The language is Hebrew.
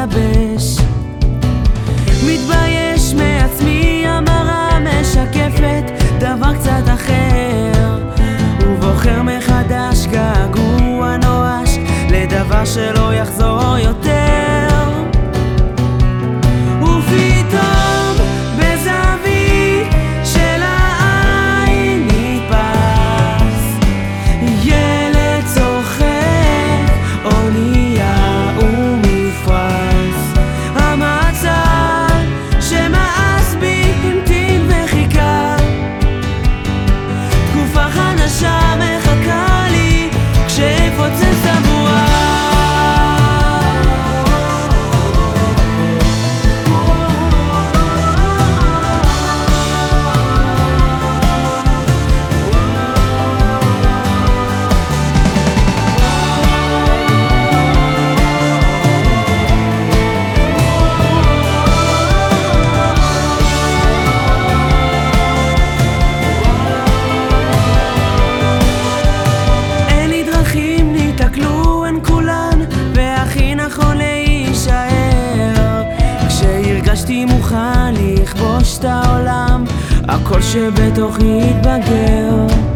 מתייבש. מתבייש מעצמי, המראה משקפת דבר קצת אחר, ובוחר מחדש געגוע נואש לדבר שלא יחזור יותר. ופתאום בזווית של העין נתפס ילד צוחק, אונייה ומפרש. המצב שמאס בי המתין וחיכה, תקופה חדשה מחכה לי כשאפוצץ הבועה. נכון להישאר כשהרגשתי מוכן לכבוש את העולם, הכל שבתוכי התבגר.